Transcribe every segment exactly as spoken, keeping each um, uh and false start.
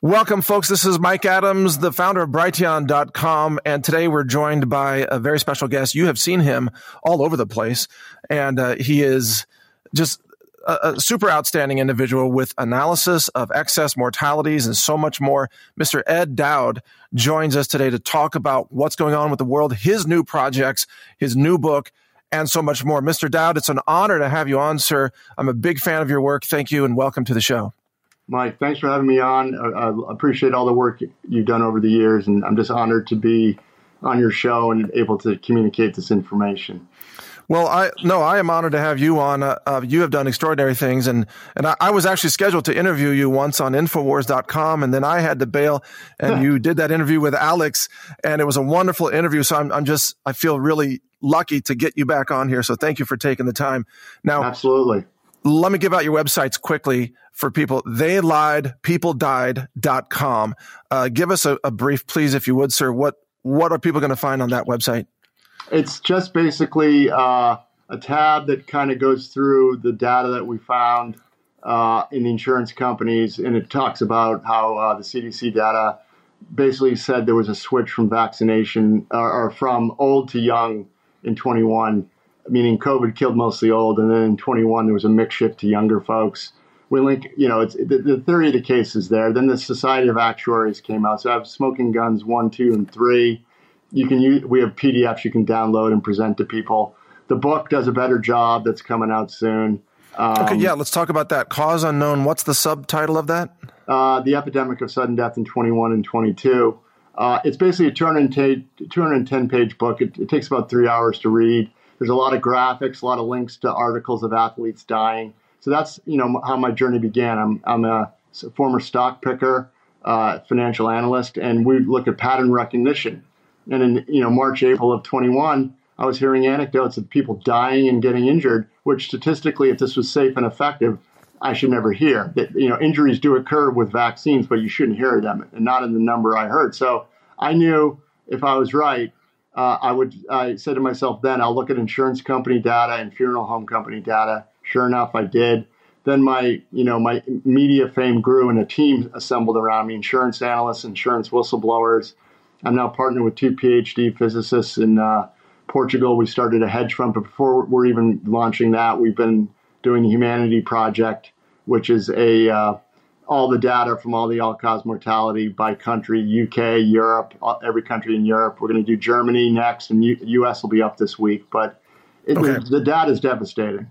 Welcome, folks. This is Mike Adams, the founder of Brighteon dot com, and today we're joined by a very special guest. You have seen him all over the place, and uh, he is just a, a super outstanding individual with analysis of excess mortalities and so much more. Mister Ed Dowd joins us today to talk about what's going on with the world, his new projects, his new book, and so much more. Mister Dowd, it's an honor to have you on, sir. I'm a big fan of your work. Thank you, and welcome to the show. Mike, thanks for having me on. I, I appreciate all the work you've done over the years, and I'm just honored to be on your show and able to communicate this information. Well, I no, I am honored to have you on. Uh, uh, you have done extraordinary things, and and I, I was actually scheduled to interview you once on Infowars dot com, and then I had to bail, and you did that interview with Alex, and it was a wonderful interview. So I'm I'm just I feel really lucky to get you back on here. So thank you for taking the time. Now, absolutely. Let me give out your websites quickly for people. They lied, people died dot com. Uh, give us a, a brief, please, if you would, sir. What what are people going to find on that website? It's just basically uh, a tab that kind of goes through the data that we found uh, in the insurance companies, and it talks about how uh, the C D C data basically said there was a switch from vaccination or, or from old to young in twenty-one. Meaning COVID killed mostly old, and then in twenty-one there was a mix shift to younger folks. We link, you know, it's the, the theory of the case is there. Then the Society of Actuaries came out. So I have Smoking Guns one, two, and three. You can use. We have P D Fs you can download and present to people. The book does a better job. That's coming out soon. Um, okay, yeah, let's talk about that. Cause Unknown. What's the subtitle of that? Uh, the Epidemic of Sudden Death in twenty-one and twenty-two. Uh, it's basically a two hundred ten page book. It, it takes about three hours to read. There's a lot of graphics, a lot of links to articles of athletes dying. So that's, you know, how my journey began. I'm I'm a former stock picker, uh, financial analyst, and we look at pattern recognition. And in, you know, March, April of twenty-one, I was hearing anecdotes of people dying and getting injured, which statistically, if this was safe and effective, I should never hear. That, you know, injuries do occur with vaccines, but you shouldn't hear them, and not in the number I heard. So I knew if I was right, Uh, I would. I said to myself, then I'll look at insurance company data and funeral home company data. Sure enough, I did. Then my, you know, my media fame grew, and a team assembled around me: insurance analysts, insurance whistleblowers. I'm now partnered with two PhD physicists in uh, Portugal. We started a hedge fund, but before we're even launching that, we've been doing the Humanity Project, which is a uh, all the data from all the all-cause mortality by country, U K, Europe, every country in Europe. We're going to do Germany next, and U- U.S. will be up this week. But it, okay. the, the data is devastating.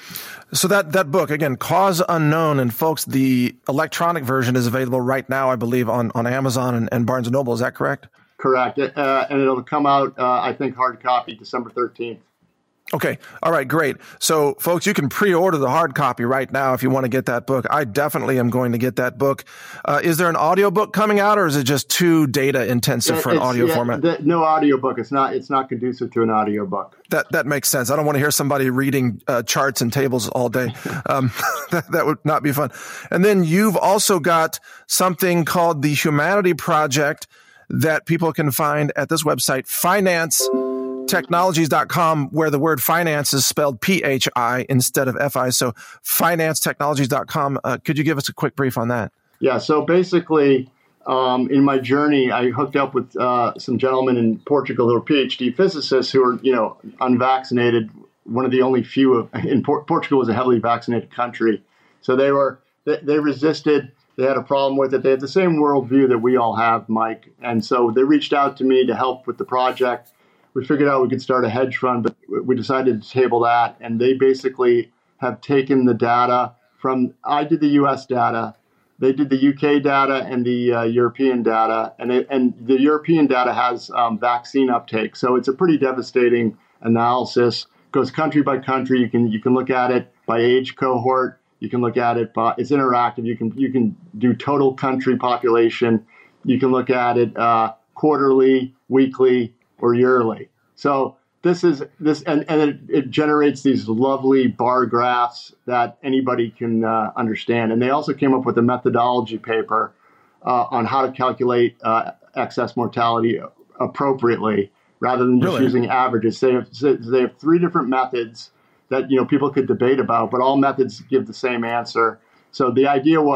So that, that book, again, Cause Unknown, and folks, the electronic version is available right now, I believe, on, on Amazon and, and Barnes and Noble. Is that correct? Correct. Uh, and it'll come out, uh, I think, hard copy December thirteenth. Okay. All right. Great. So, folks, you can pre-order the hard copy right now if you want to get that book. I definitely am going to get that book. Uh, is there an audiobook coming out, or is it just too data intensive for an it's, audio yeah, format? The, no audiobook. It's not. It's not conducive to an audiobook. That that makes sense. I don't want to hear somebody reading uh, charts and tables all day. Um, that, that would not be fun. And then you've also got something called the Humanity Project that people can find at this website, finance technologies dot com, where the word finance is spelled P H I instead of F I. So finance technologies dot com. Uh, could you give us a quick brief on that? Yeah. So basically, um, in my journey, I hooked up with uh, some gentlemen in Portugal who are PhD physicists who are, you know, unvaccinated. One of the only few of, in Por- Portugal was a heavily vaccinated country. So they were, they, they resisted. They had a problem with it. They had the same worldview that we all have, Mike. And so they reached out to me to help with the project. We figured out we could start a hedge fund, but we decided to table that. And they basically have taken the data from, I did the U S data, they did the U K data and the uh, European data. And it, and the European data has um, vaccine uptake. So it's a pretty devastating analysis. Goes country by country. You can you can look at it by age cohort. You can look at it by, it's interactive. You can you can do total country population. You can look at it uh, quarterly, weekly, or yearly. So this is this, and, and it, it generates these lovely bar graphs that anybody can uh, understand. And they also came up with a methodology paper uh, on how to calculate uh, excess mortality appropriately, rather than just Really? using averages. They have they have three different methods that, you know, people could debate about, but all methods give the same answer. So the idea was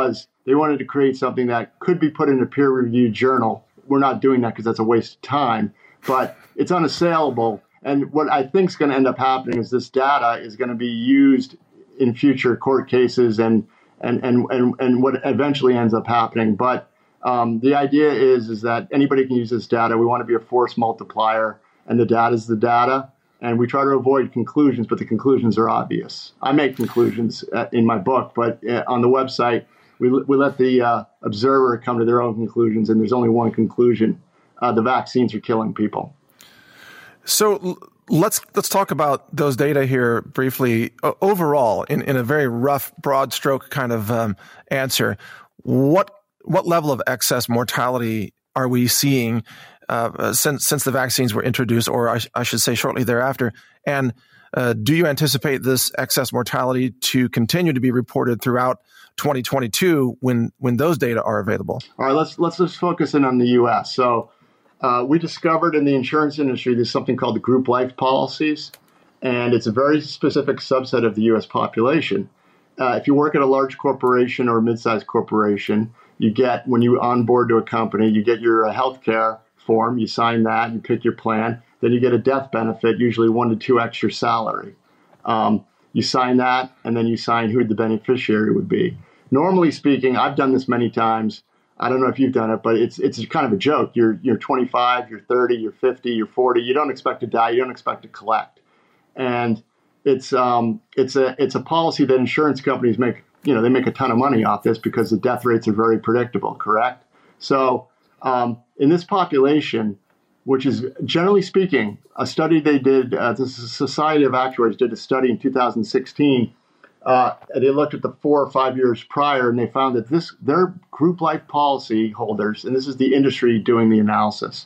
They wanted to create something that could be put in a peer-reviewed journal. We're not doing that because that's a waste of time, but it's unassailable. And what I think is going to end up happening is this data is going to be used in future court cases and and and and, and what eventually ends up happening. But um, the idea is, is that anybody can use this data. We want to be a force multiplier, and the data is the data. And we try to avoid conclusions, but the conclusions are obvious. I make conclusions uh, in my book, but uh, on the website, we, we let the uh, observer come to their own conclusions, and there's only one conclusion. Uh, the vaccines are killing people. So let's let's talk about those data here briefly. Uh, overall, in, in a very rough, broad stroke kind of um, answer, what what level of excess mortality are we seeing uh, since since the vaccines were introduced, or I, sh- I should say shortly thereafter? And uh, do you anticipate this excess mortality to continue to be reported throughout twenty twenty-two when when those data are available? All right, let's let's just focus in on the U S. So uh, we discovered in the insurance industry there's something called the group life policies, and it's a very specific subset of the U S population. Uh, if you work at a large corporation or a mid-sized corporation, you get, when you onboard to a company, you get your uh, health care form, you sign that, you pick your plan, then you get a death benefit, usually one to two extra salary. Um, you sign that, and then you sign who the beneficiary would be. Normally speaking, I've done this many times. I don't know if you've done it, but it's it's kind of a joke. You're you're twenty-five, you're thirty, you're fifty, you're forty. You don't expect to die. You don't expect to collect. And it's um it's a it's a policy that insurance companies make. You know, they make a ton of money off this because the death rates are very predictable. Correct. So um, in this population, which is generally speaking, a study they did, uh, the Society of Actuaries did a study in two thousand sixteen. Uh, and they looked at the four or five years prior, and they found that this their group life policy holders, and this is the industry doing the analysis,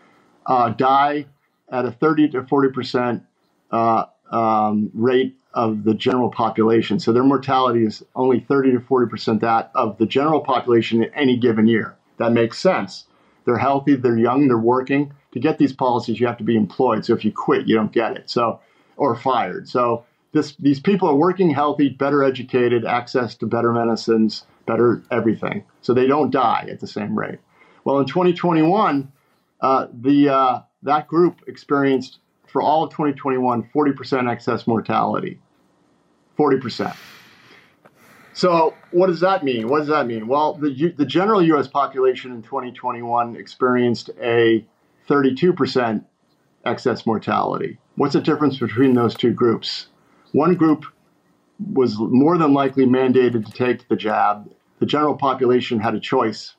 uh, die at a thirty to forty percent uh, um, rate of the general population. So their mortality is only thirty to forty percent that of the general population in any given year. That makes sense. They're healthy, they're young, they're working. To get these policies, you have to be employed. So if you quit, you don't get it. So, or fired. So this, these people are working, healthy, better educated, access to better medicines, better everything. So they don't die at the same rate. Well, in twenty twenty-one, uh, the uh, that group experienced, for all of twenty twenty-one, forty percent excess mortality. forty percent. So what does that mean? What does that mean? Well, the the general U S population in twenty twenty-one experienced a thirty-two percent excess mortality. What's the difference between those two groups? One group was more than likely mandated to take the jab. The general population had a choice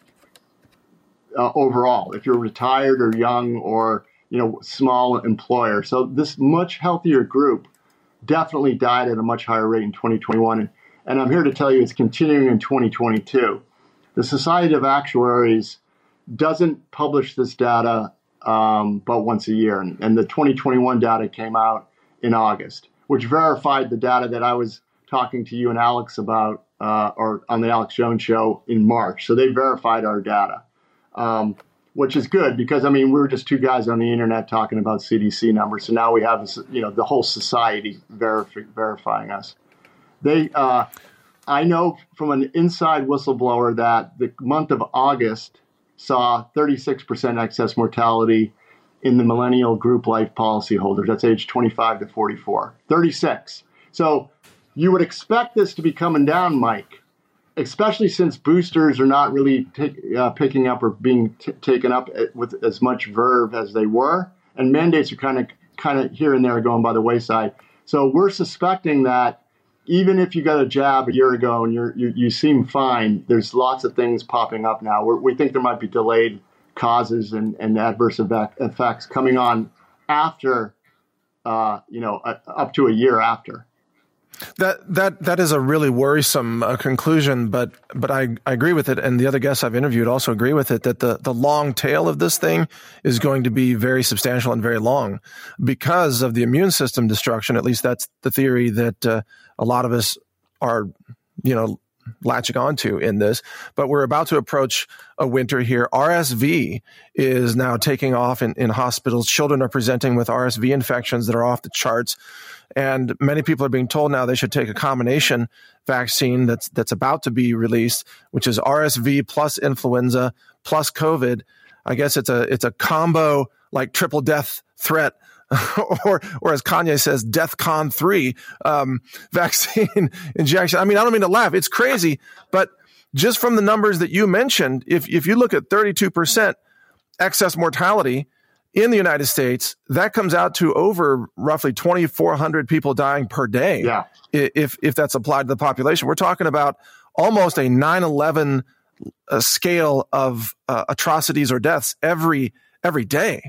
uh, overall, if you're retired or young or, you know, small employer. So this much healthier group definitely died at a much higher rate in twenty twenty-one. And, and I'm here to tell you it's continuing in twenty twenty-two. The Society of Actuaries doesn't publish this data um, but once a year. And, and the twenty twenty-one data came out in August, which verified the data that I was talking to you and Alex about, uh, or on the Alex Jones show in March. So they verified our data, um, which is good because, I mean, we were just two guys on the internet talking about C D C numbers. So now we have, you know, the whole society verif- verifying us. They, uh, I know from an inside whistleblower that the month of August saw thirty-six percent excess mortality in the millennial group life policyholders. That's age twenty-five to forty-four. thirty-six. So you would expect this to be coming down, Mike, especially since boosters are not really t- uh, picking up or being t- taken up with as much verve as they were, and mandates are kind of kind of here and there going by the wayside. So we're suspecting that even if you got a jab a year ago and you're, you you seem fine, there's lots of things popping up now. We're, we think there might be delayed causes and, and adverse effects coming on after, uh, you know, uh, up to a year after. That that that is a really worrisome uh, conclusion, but but I, I agree with it, and the other guests I've interviewed also agree with it, that the, the long tail of this thing is going to be very substantial and very long because of the immune system destruction. At least that's the theory that uh, a lot of us are, you know, latching onto in this, but we're about to approach a winter here. R S V is now taking off in, in hospitals. Children are presenting with R S V infections that are off the charts. And many people are being told now they should take a combination vaccine that's that's about to be released, which is R S V plus influenza plus COVID. I guess it's a it's a combo like triple death threat, or or as Kanye says, DEFCON three um, vaccine injection. I mean, I don't mean to laugh. It's crazy, but just from the numbers that you mentioned, if if you look at thirty-two percent excess mortality in the United States, that comes out to over roughly twenty-four hundred people dying per day. Yeah. If if that's applied to the population, we're talking about almost a nine eleven uh, scale of uh, atrocities or deaths every every day.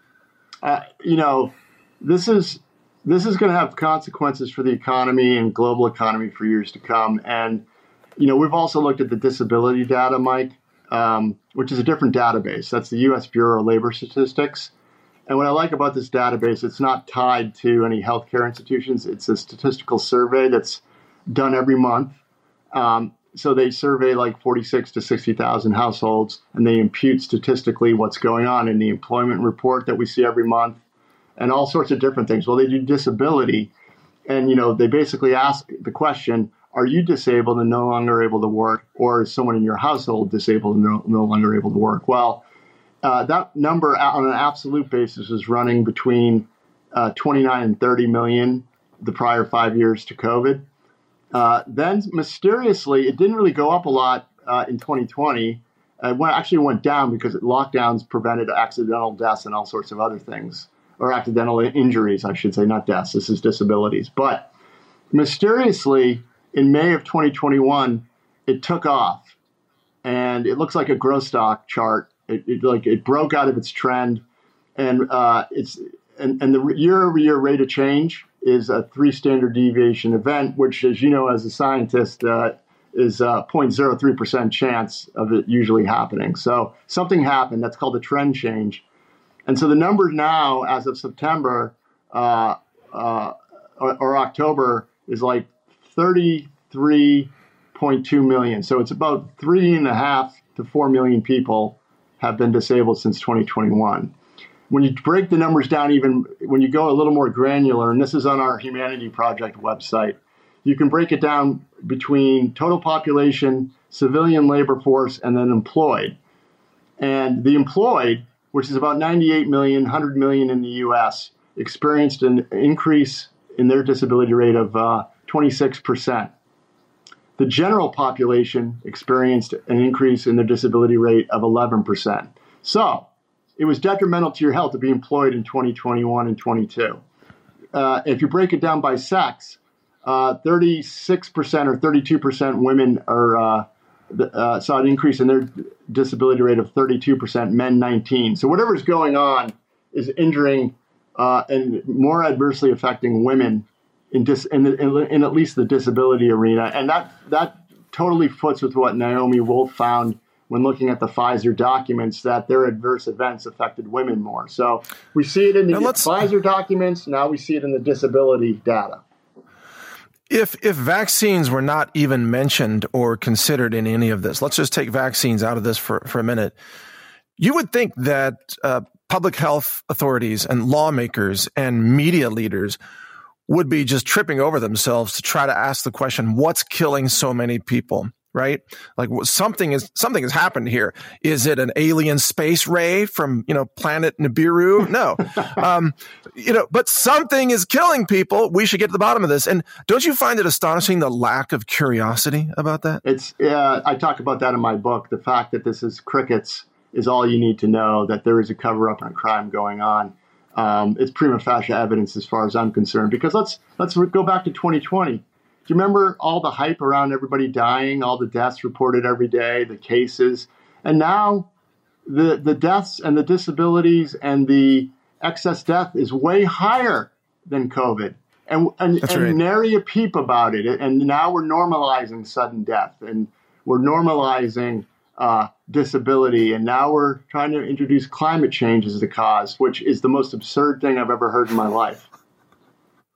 Uh, you know, this is this is going to have consequences for the economy and global economy for years to come. And you know, we've also looked at the disability data, Mike. Um, which is a different database. That's the U S Bureau of Labor Statistics. And what I like about this database, it's not tied to any healthcare institutions. It's a statistical survey that's done every month. Um, so they survey like forty-six to sixty thousand households, and they impute statistically what's going on in the employment report that we see every month and all sorts of different things. Well, they do disability, and, you know, they basically ask the question, are you disabled and no longer able to work, or is someone in your household disabled and no, no longer able to work? Well, uh, that number on an absolute basis is running between uh, twenty-nine and thirty million the prior five years to COVID. Uh, then mysteriously, it didn't really go up a lot uh, in twenty twenty. It went, actually went down because lockdowns prevented accidental deaths and all sorts of other things, or accidental injuries, I should say, not deaths. This is disabilities. But mysteriously, in May of twenty twenty-one, it took off, and it looks like a growth stock chart. It, it like it broke out of its trend, and uh, it's and, and the year-over-year rate of change is a three standard deviation event, which, as you know, as a scientist, uh, is a zero point zero three percent chance of it usually happening. So something happened. That's called a trend change, and so the number now, as of September uh, uh, or, or October, is like thirty-three point two million. So it's about three and a half to four million people have been disabled since twenty twenty-one. When you break the numbers down, even when you go a little more granular, and this is on our Humanity Project website, you can break it down between total population, civilian labor force, and then employed. And the employed, which is about ninety-eight million, one hundred million in the U S, experienced an increase in their disability rate of uh, twenty-six percent. The general population experienced an increase in their disability rate of eleven percent. So it was detrimental to your health to be employed in twenty twenty-one and twenty-two. Uh, if you break it down by sex, uh, thirty-six percent or thirty-two percent women are uh, the, uh, saw an increase in their disability rate of thirty-two percent, men nineteen. So whatever's going on is injuring uh, and more adversely affecting women in, dis, in, the, in, in at least the disability arena. And that, that totally foots with what Naomi Wolf found when looking at the Pfizer documents, that their adverse events affected women more. So we see it in the Pfizer documents. Now we see it in the disability data. If if vaccines were not even mentioned or considered in any of this, let's just take vaccines out of this for, for a minute. You would think that uh, public health authorities and lawmakers and media leaders would be just tripping over themselves to try to ask the question, what's killing so many people? Right? Like something is something has happened here. Is it an alien space ray from, you know, planet Nibiru? No. um, you know, but something is killing people. We should get to the bottom of this. And don't you find it astonishing, the lack of curiosity about that? It's uh, I talk about that in my book. The fact that this is crickets is all you need to know, that there is a cover up and a crime going on. Um, it's prima facie evidence as far as I'm concerned, because let's let's go back to twenty twenty. Do you remember all the hype around everybody dying, all the deaths reported every day, the cases? And now the the deaths and the disabilities and the excess death is way higher than COVID. And, and, That's and right. nary a peep about it. And now we're normalizing sudden death, and we're normalizing uh, disability. And now we're trying to introduce climate change as the cause, which is the most absurd thing I've ever heard in my life.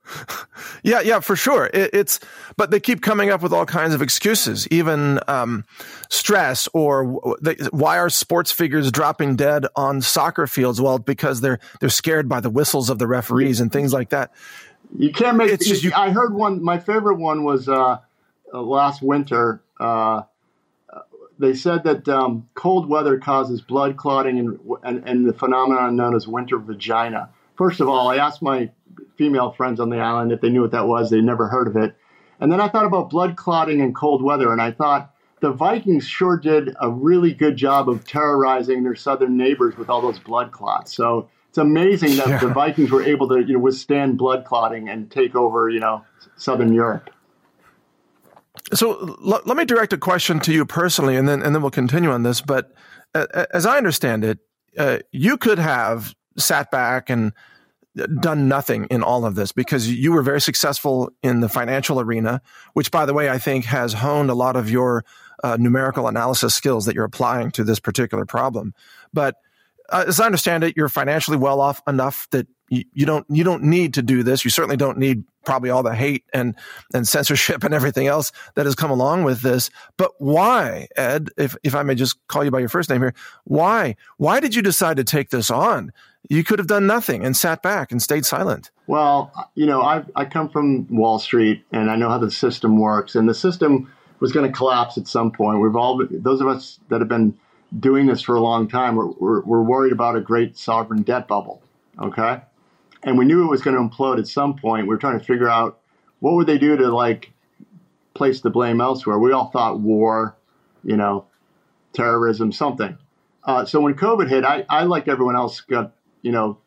Yeah, yeah, for sure. It, it's, but they keep coming up with all kinds of excuses, even um, stress, or they, why are sports figures dropping dead on soccer fields? Well, because they're they're scared by the whistles of the referees and things like that. You can't make. It's just you, I heard one. My favorite one was uh, last winter. Uh, they said that um, cold weather causes blood clotting and, and and the phenomenon known as winter vagina. First of all, I asked my female friends on the island if they knew what that was. They'd never heard of it. And then I thought about blood clotting and cold weather, and I thought the Vikings sure did a really good job of terrorizing their southern neighbors with all those blood clots. So it's amazing that yeah. the Vikings were able to, you know, withstand blood clotting and take over, you know, southern Europe. So l- let me direct a question to you personally, and then and then we'll continue on this. But uh, as I understand it, uh, you could have sat back and done nothing in all of this because you were very successful in the financial arena, which, by the way, I think has honed a lot of your uh, numerical analysis skills that you're applying to this particular problem. But uh, as I understand it, you're financially well off enough that you, you don't you don't need to do this. You certainly don't need probably all the hate and and censorship and everything else that has come along with this. But why, Ed, if if I may just call you by your first name here, why? Why did you decide to take this on? You could have done nothing and sat back and stayed silent. Well, you know, I I come from Wall Street and I know how the system works, and the system was going to collapse at some point. We've all been, those of us that have been doing this for a long time, we're, we're, we're worried about a great sovereign debt bubble. Okay. And we knew it was going to implode at some point. We were trying to figure out what would they do to like place the blame elsewhere. We all thought war, you know, terrorism, something. Uh, so when COVID hit, I, I, like everyone else, got, you know,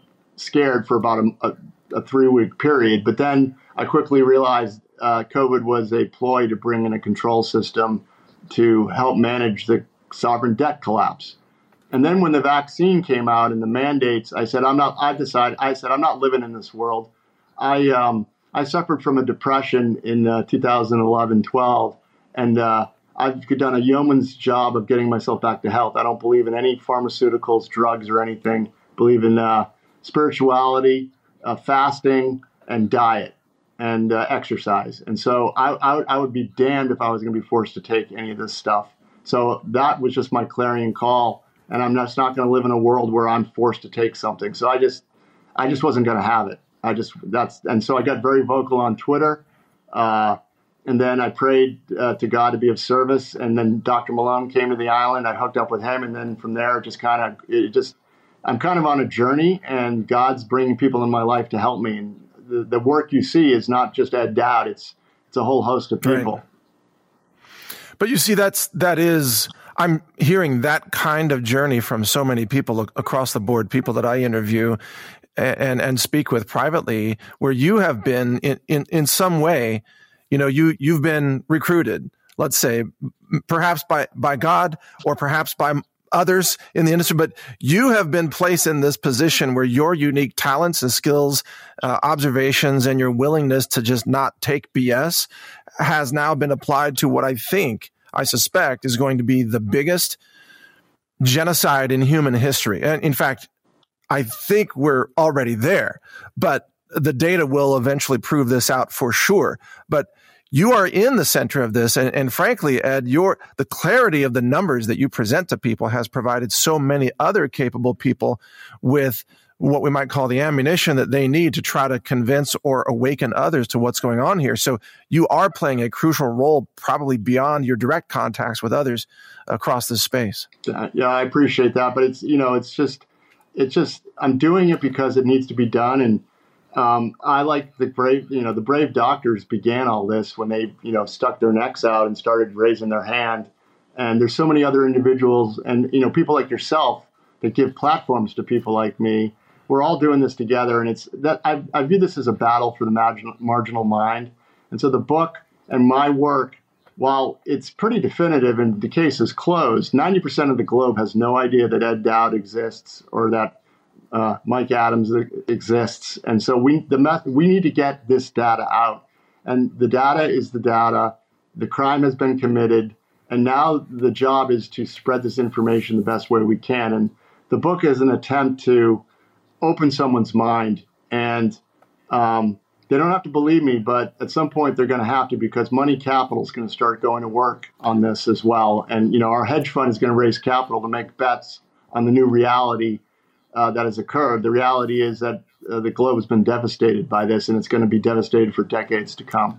scared for about a, a, a three week period. But then I quickly realized uh, COVID was a ploy to bring in a control system to help manage the sovereign debt collapse. And then when the vaccine came out and the mandates, I said, I'm not, I decided, I said, I'm not living in this world. I, um, I suffered from a depression in uh, two thousand eleven, twelve, and uh, I've done a yeoman's job of getting myself back to health. I don't believe in any pharmaceuticals, drugs, or anything. I believe in uh, spirituality, uh, fasting, and diet, and uh, exercise. And so I, I, I would be damned if I was going to be forced to take any of this stuff. So that was just my clarion call. And I'm just not going to live in a world where I'm forced to take something. So I just, I just wasn't going to have it. I just, that's, and so I got very vocal on Twitter. Uh, and then I prayed uh, to God to be of service. And then Doctor Malone came to the island. I hooked up with him. And then from there, it just kind of, it just, I'm kind of on a journey, and God's bringing people in my life to help me. And the, the work you see is not just Ed Dowd. It's, it's a whole host of people. Right. But you see, that's, that is, I'm hearing that kind of journey from so many people across the board, people that I interview and, and speak with privately, where you have been in, in, in some way, you know, you, you've been recruited, let's say, perhaps by, by God or perhaps by others in the industry, but you have been placed in this position where your unique talents and skills, uh, observations, and your willingness to just not take B S has now been applied to what I think, I suspect, is going to be the biggest genocide in human history. And in fact, I think we're already there, but the data will eventually prove this out for sure. But you are in the center of this. And, and frankly, Ed, your, the clarity of the numbers that you present to people has provided so many other capable people with what we might call the ammunition that they need to try to convince or awaken others to what's going on here. So you are playing a crucial role, probably beyond your direct contacts with others across this space. Yeah, yeah, I appreciate that. But it's, you know, it's just, it's just, I'm doing it because it needs to be done. And um, I like the brave, you know, the brave doctors began all this when they, you know, stuck their necks out and started raising their hand. And there's so many other individuals and, you know, people like yourself that give platforms to people like me. We're all doing this together, and it's that I, I view this as a battle for the marginal, marginal mind. And so the book and my work, while it's pretty definitive and the case is closed, ninety percent of the globe has no idea that Ed Dowd exists or that uh, Mike Adams exists. And so we the meth- we need to get this data out. And the data is the data. The crime has been committed, and now the job is to spread this information the best way we can. And the book is an attempt to open someone's mind and um, they don't have to believe me, but at some point they're going to have to, because money capital is going to start going to work on this as well. And, you know, our hedge fund is going to raise capital to make bets on the new reality uh, that has occurred. The reality is that uh, the globe has been devastated by this, and it's going to be devastated for decades to come.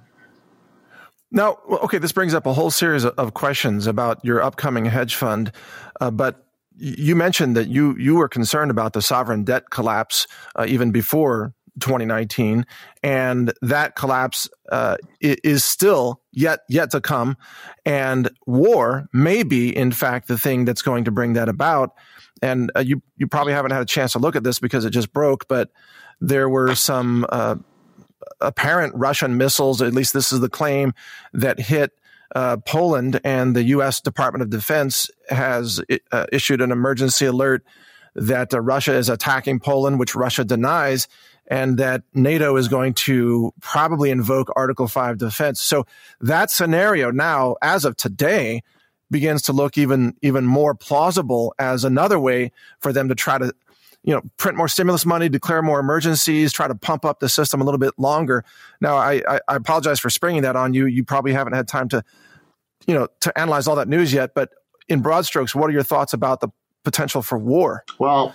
Now, okay, this brings up a whole series of questions about your upcoming hedge fund, uh, but you mentioned that you you were concerned about the sovereign debt collapse uh, even before twenty nineteen, and that collapse uh, is still yet yet to come, and war may be, in fact, the thing that's going to bring that about. And uh, you you probably haven't had a chance to look at this because it just broke, but there were some uh, apparent Russian missiles, at least this is the claim, that hit uh, Poland, and the U S Department of Defense has uh, issued an emergency alert that uh, Russia is attacking Poland, which Russia denies, and that NATO is going to probably invoke Article five defense. So that scenario now, as of today, begins to look even even more plausible as another way for them to try to, you know, print more stimulus money, declare more emergencies, try to pump up the system a little bit longer. Now, I, I, I apologize for springing that on you. You probably haven't had time to, you know, to analyze all that news yet. But in broad strokes, what are your thoughts about the potential for war? Well,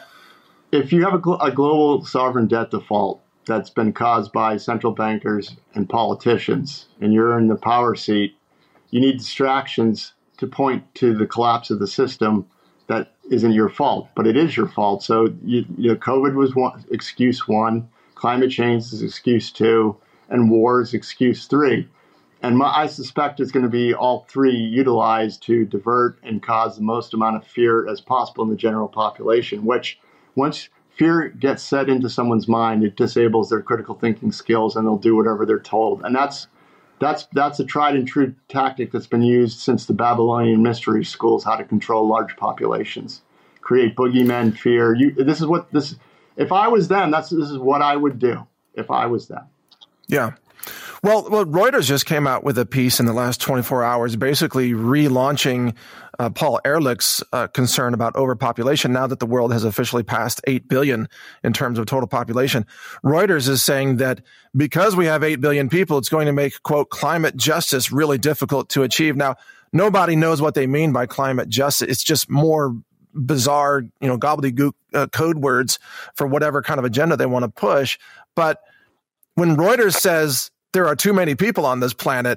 if you have a, gl- a global sovereign debt default that's been caused by central bankers and politicians, and you're in the power seat, you need distractions to point to the collapse of the system that isn't your fault, but it is your fault. So, you, you know, COVID was one, excuse one, climate change is excuse two, and war is excuse three. And my, I suspect it's going to be all three utilized to divert and cause the most amount of fear as possible in the general population, which once fear gets set into someone's mind, it disables their critical thinking skills, and they'll do whatever they're told. And that's That's that's a tried and true tactic that's been used since the Babylonian mystery schools, how to control large populations, create boogeymen, fear. You, this is what this. If I was them, that's this is what I would do if I was them. Yeah. Well, well, Reuters just came out with a piece in the last twenty-four hours, basically relaunching uh, Paul Ehrlich's uh, concern about overpopulation. Now that the world has officially passed eight billion in terms of total population, Reuters is saying that because we have eight billion people, it's going to make, quote, climate justice really difficult to achieve. Now, nobody knows what they mean by climate justice. It's just more bizarre, you know, gobbledygook uh, code words for whatever kind of agenda they want to push. But when Reuters says there are too many people on this planet,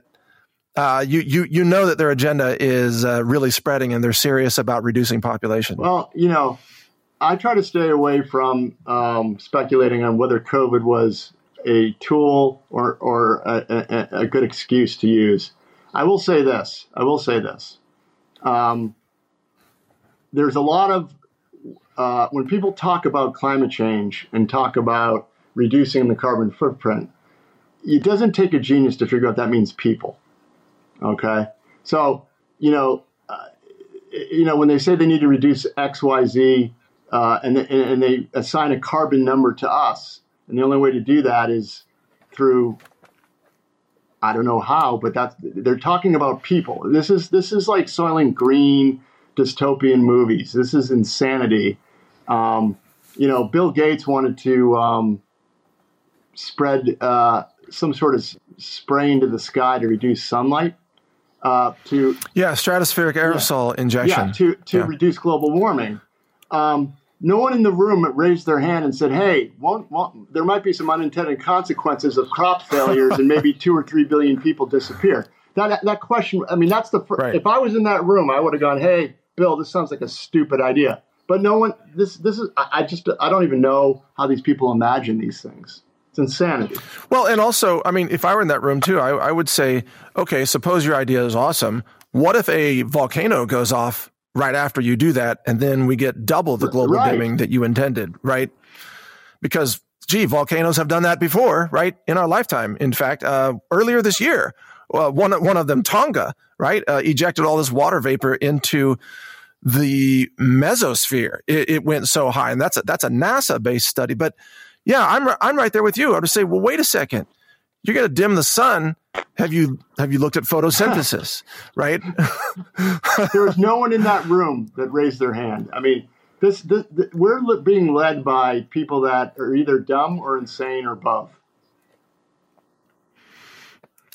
uh, you you you know that their agenda is uh, really spreading, and they're serious about reducing population. Well, you know, I try to stay away from um, speculating on whether COVID was a tool or or a, a, a good excuse to use. I will say this. I will say this. Um, there's a lot of uh, when people talk about climate change and talk about reducing the carbon footprint, it doesn't take a genius to figure out that means people. Okay. So, you know, uh, you know, when they say they need to reduce X, Y, Z, uh, and, and they assign a carbon number to us, and the only way to do that is through, I don't know how, but that's, they're talking about people. This is, this is like soiling green dystopian movies. This is insanity. Um, you know, Bill Gates wanted to, um, spread, uh, some sort of spray into the sky to reduce sunlight, uh, to yeah, stratospheric aerosol yeah, injection. Yeah, to to yeah. reduce global warming. Um, no one in the room raised their hand and said, "Hey, won't, won't, there might be some unintended consequences of crop failures, and maybe two or three billion people disappear." That that question. I mean, that's the first. Right. If I was in that room, I would have gone, "Hey, Bill, this sounds like a stupid idea." But no one. This this is. I, I just. I don't even know how these people imagine these things. It's insanity. Well, and also, I mean, if I were in that room too, I, I would say, okay, suppose your idea is awesome. What if a volcano goes off right after you do that, and then we get double the global right. dimming that you intended, right? Because, gee, volcanoes have done that before, right, in our lifetime. In fact, uh, earlier this year, uh, one, one of them, Tonga, right, uh, ejected all this water vapor into the mesosphere. It, it went so high, and that's a, that's a NASA-based study, but yeah, I'm I'm right there with you. I would say, well, wait a second. You're going to dim the sun. Have you have you looked at photosynthesis, right? There was no one in that room that raised their hand. I mean, this, this, this we're being led by people that are either dumb or insane or both.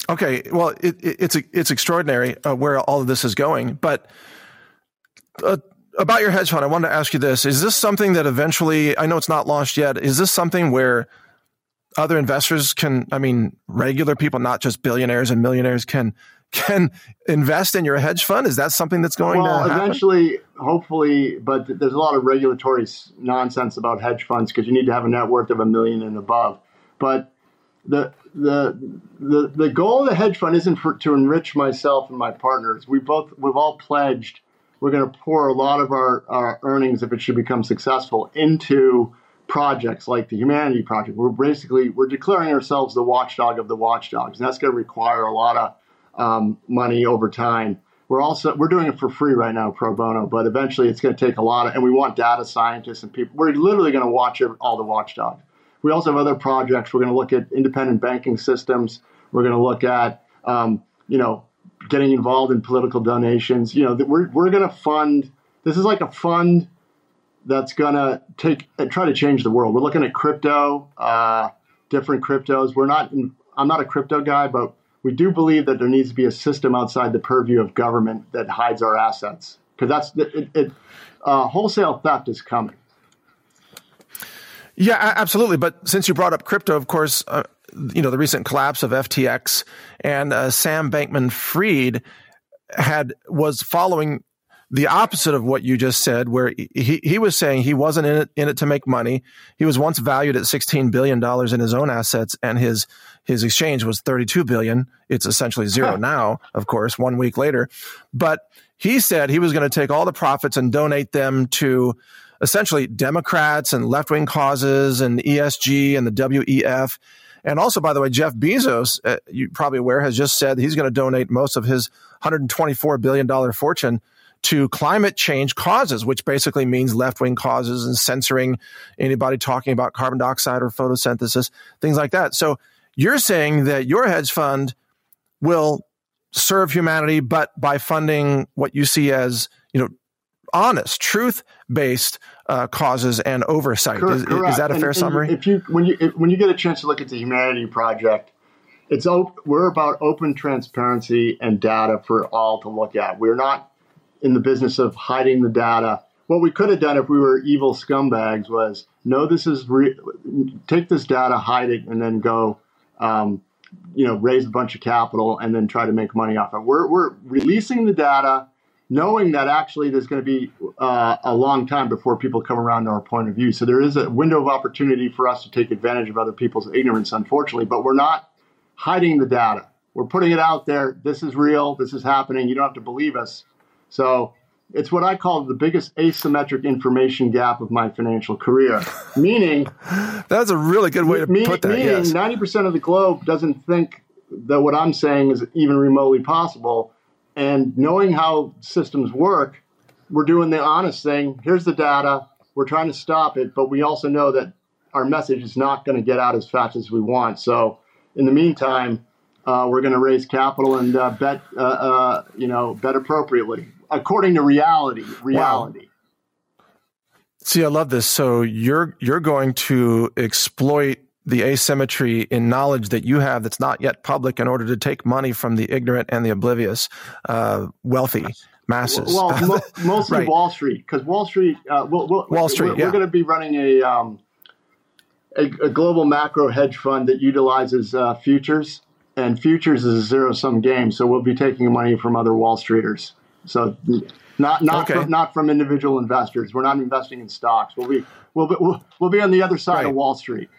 Okay, well, it, it, it's it's extraordinary uh, where all of this is going. But uh, about your hedge fund, I wanted to ask you this: is this something that eventually? I know it's not launched yet. Is this something where other investors can? I mean, regular people, not just billionaires and millionaires, can can invest in your hedge fund? Is that something that's going well, to happen? Eventually, hopefully, but there's a lot of regulatory nonsense about hedge funds because you need to have a net worth of a million and above. But the the the the goal of the hedge fund isn't for to enrich myself and my partners. We both we've all pledged we're going to pour a lot of our, our earnings, if it should become successful, into projects like the Humanity Project. We're basically we're declaring ourselves the watchdog of the watchdogs, and that's going to require a lot of um, money over time. We're also we're doing it for free right now, pro bono, but eventually it's going to take a lot of, and we want data scientists and people. We're literally going to watch all the watchdogs. We also have other projects. We're going to look at independent banking systems. We're going to look at, um, you know, getting involved in political donations. You know, we're we're going to fund. This is like a fund that's going to take and try to change the world. We're looking at crypto, uh, different cryptos. We're not. I'm not a crypto guy, but we do believe that there needs to be a system outside the purview of government that hides our assets, because that's it. it uh, wholesale theft is coming. Yeah, absolutely. But since you brought up crypto, of course, uh, you know, the recent collapse of F T X and uh, Sam Bankman-Fried had was following the opposite of what you just said, where he, he was saying he wasn't in it, in it to make money. He was once valued at sixteen billion dollars in his own assets, and his his exchange was thirty-two billion dollars. It's essentially zero now, of course, one week later. But he said he was going to take all the profits and donate them to essentially Democrats and left-wing causes and E S G and the W E F. And also, by the way, Jeff Bezos, uh, you're probably aware, has just said he's going to donate most of his one hundred twenty-four billion dollars fortune to climate change causes, which basically means left-wing causes and censoring anybody talking about carbon dioxide or photosynthesis, things like that. So you're saying that your hedge fund will serve humanity, but by funding what you see as, you know, honest, truth-based uh, causes and oversight. Correct, is, correct. is that a and, fair and summary? If you when you if, when you get a chance to look at the Humanity Project, it's op- we're about open transparency and data for all to look at. We're not in the business of hiding the data. What we could have done if we were evil scumbags was, no, this is re- take this data, hide it, and then go, um, you know, raise a bunch of capital and then try to make money off it. We're we're releasing the data, knowing that actually there's going to be uh, a long time before people come around to our point of view. So there is a window of opportunity for us to take advantage of other people's ignorance, unfortunately, but we're not hiding the data. We're putting it out there. This is real. This is happening. You don't have to believe us. So it's what I call the biggest asymmetric information gap of my financial career, meaning... That's a really good way to mean, put that, meaning yes. ninety percent of the globe doesn't think that what I'm saying is even remotely possible. And knowing how systems work, we're doing the honest thing. Here's the data. We're trying to stop it, but we also know that our message is not going to get out as fast as we want. So in the meantime, uh, we're going to raise capital and uh, bet, uh, uh, you know, bet appropriately according to reality. Reality. Wow. See, I love this. So you're you're going to exploit the asymmetry in knowledge that you have that's not yet public in order to take money from the ignorant and the oblivious, uh, wealthy masses. Well, mo- mostly Right. Wall Street, because Wall Street, uh, we'll, we'll, Wall Street, we're, yeah. we're going to be running a, um, a a global macro hedge fund that utilizes uh, futures, and futures is a zero-sum game. So we'll be taking money from other Wall Streeters. So not not Okay. from, not from individual investors. We're not investing in stocks. We'll be we'll be, we'll, we'll be on the other side Right. of Wall Street.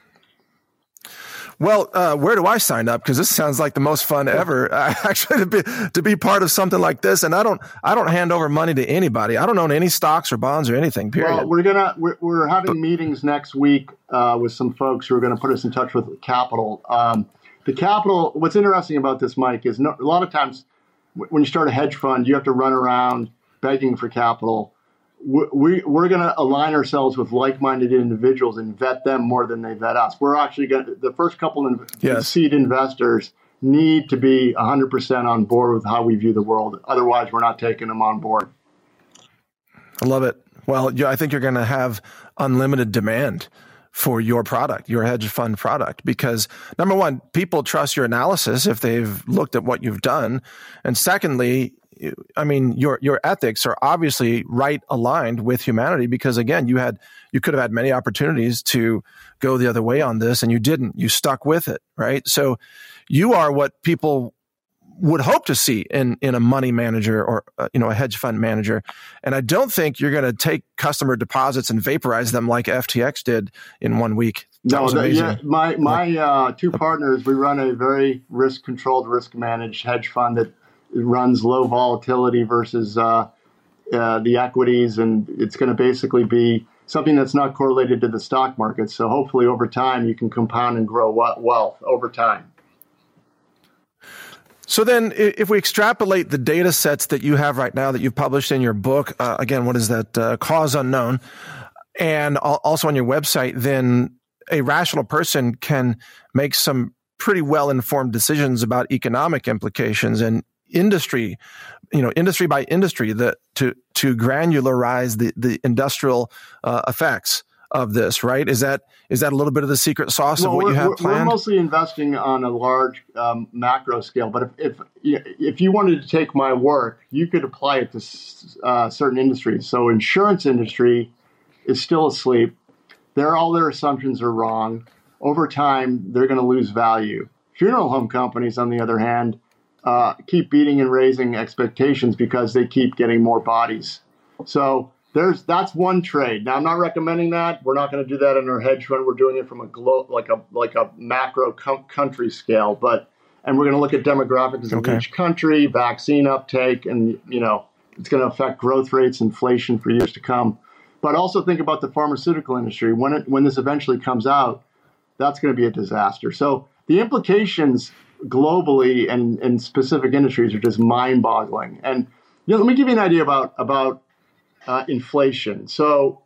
Well, uh, where do I sign up? Because this sounds like the most fun ever. Uh, actually, to be to be part of something like this, and I don't I don't hand over money to anybody. I don't own any stocks or bonds or anything. Period. Well, we're gonna we're, we're having meetings next week uh, with some folks who are going to put us in touch with Capital. Um, the Capital. What's interesting about this, Mike, is no, a lot of times w- when you start a hedge fund, you have to run around begging for capital. We, we we're going to align ourselves with like-minded individuals and vet them more than they vet us. We're actually going to, the first couple of Yes. seed investors need to be one hundred percent on board with how we view the world. Otherwise, we're not taking them on board. I love it. Well, yeah, I think you're going to have unlimited demand for your product, your hedge fund product, because number one, people trust your analysis if they've looked at what you've done. And secondly, I mean, your your ethics are obviously right aligned with humanity, because again, you had you could have had many opportunities to go the other way on this, and you didn't. You stuck with it, right? So you are what people would hope to see in in a money manager or uh, you know a hedge fund manager. And I don't think you're going to take customer deposits and vaporize them like F T X did in one week. That no, was amazing. Yeah, my my uh, two partners, we run a very risk controlled, risk managed hedge fund that runs low volatility versus uh, uh, the equities, and it's going to basically be something that's not correlated to the stock market. So hopefully over time you can compound and grow wealth over time. So then if we extrapolate the data sets that you have right now that you've published in your book, uh, again, what is that, uh, Cause Unknown, and also on your website, then a rational person can make some pretty well-informed decisions about economic implications and industry, you know, industry by industry, the, to to granularize the the industrial uh, effects of this, right? Is that is that a little bit of the secret sauce well, of what you have planned? We're mostly investing on a large um, macro scale, but if, if if you wanted to take my work, you could apply it to uh, certain industries. So insurance industry is still asleep. They're, all their assumptions are wrong. Over time, they're going to lose value. Funeral home companies, on the other hand, uh, keep beating and raising expectations because they keep getting more bodies. So there's that's one trade. Now, I'm not recommending that. We're not going to do that in our hedge fund. We're doing it from a glo- like a like a macro com- country scale. But and we're going to look at demographics okay. of each country, vaccine uptake, and you know it's going to affect growth rates, inflation for years to come. But also think about the pharmaceutical industry. When it, when this eventually comes out, that's going to be a disaster. So the implications globally and in specific industries are just mind-boggling. And you know, let me give you an idea about about uh, inflation. So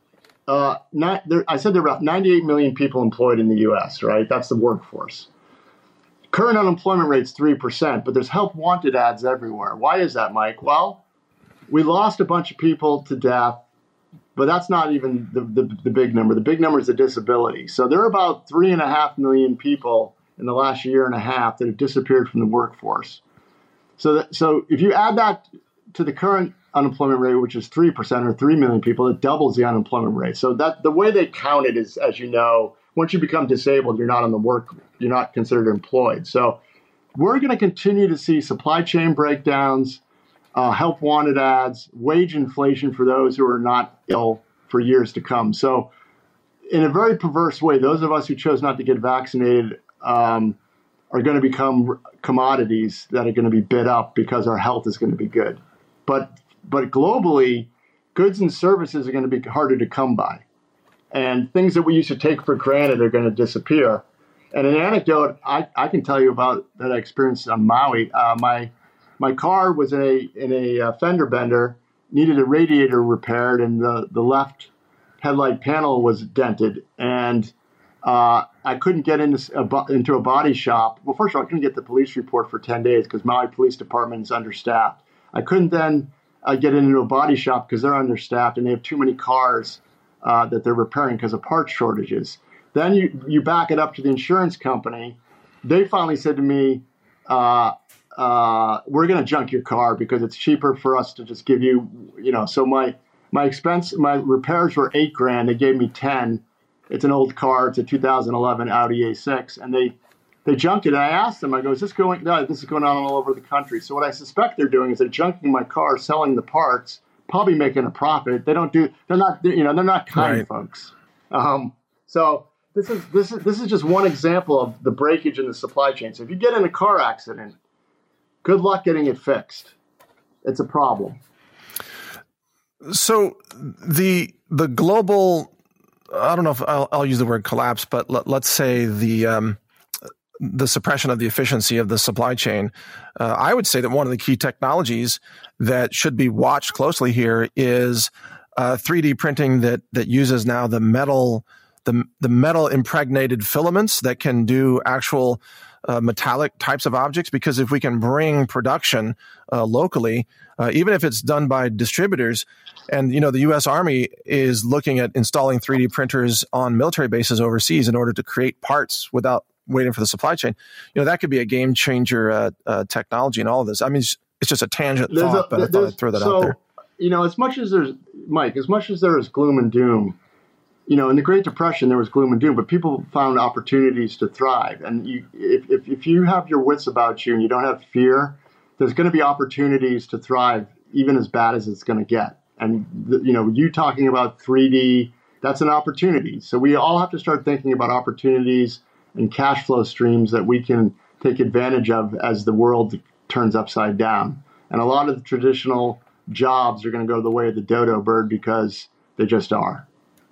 uh, not, there, I said there are about ninety-eight million people employed in the U S, right? That's the workforce. Current unemployment rate's three percent, but there's help wanted ads everywhere. Why is that, Mike? Well, we lost a bunch of people to death. But that's not even the, the, the big number. The big number is the disability. So there are about three and a half million people in the last year and a half that have disappeared from the workforce. So that, so if you add that to the current unemployment rate, which is three percent or three million people, it doubles the unemployment rate. So that the way they count it is, as you know, once you become disabled, you're not on the work, you're not considered employed. So we're going to continue to see supply chain breakdowns, Uh, help wanted ads, wage inflation for those who are not ill for years to come. So in a very perverse way, those of us who chose not to get vaccinated um, are going to become commodities that are going to be bid up because our health is going to be good. But but globally, goods and services are going to be harder to come by. And things that we used to take for granted are going to disappear. And an anecdote I, I can tell you about that I experienced on Maui. Uh, my My car was in a in a uh, fender bender, needed a radiator repaired, and the, the left headlight panel was dented. And uh, I couldn't get into a, into a body shop. Well, first of all, I couldn't get the police report for ten days because Maui Police Department is understaffed. I couldn't then uh, get into a body shop because they're understaffed and they have too many cars uh, that they're repairing because of part shortages. Then you, you back it up to the insurance company. They finally said to me, uh, Uh, we're going to junk your car because it's cheaper for us to just give you, you know, so my, my expense, my repairs were eight grand. They gave me ten. It's an old car. It's a two thousand eleven Audi A six. And they, they junked it. And I asked them, I go, is this going, no, this is going on all over the country. So what I suspect they're doing is they're junking my car, selling the parts, probably making a profit. They don't do, they're not, you know, they're not kind right. folks. Um, so this is, this is, this is just one example of the breakage in the supply chain. So if you get in a car accident, good luck getting it fixed. It's a problem. So the the global, I don't know if I'll, I'll use the word collapse, but let, let's say the um, the suppression of the efficiency of the supply chain. Uh, I would say that one of the key technologies that should be watched closely here is uh, three D printing that that uses now the metal the the metal impregnated filaments that can do actual Uh, metallic types of objects, because if we can bring production uh, locally, uh, even if it's done by distributors, And, you know, the U S Army is looking at installing three D printers on military bases overseas in order to create parts without waiting for the supply chain. You know, that could be a game changer uh, uh, technology in all of this. I mean, it's, it's just a tangent there's thought, a, but I thought I'd throw that so, out there. You know, as much as there's, Mike, as much as there is gloom and doom, you know, in the Great Depression, there was gloom and doom, but people found opportunities to thrive. And you, if, if, if you have your wits about you and you don't have fear, there's going to be opportunities to thrive, even as bad as it's going to get. And, the, you know, you talking about three D, that's an opportunity. So we all have to start thinking about opportunities and cash flow streams that we can take advantage of as the world turns upside down. And a lot of the traditional jobs are going to go the way of the dodo bird because they just are.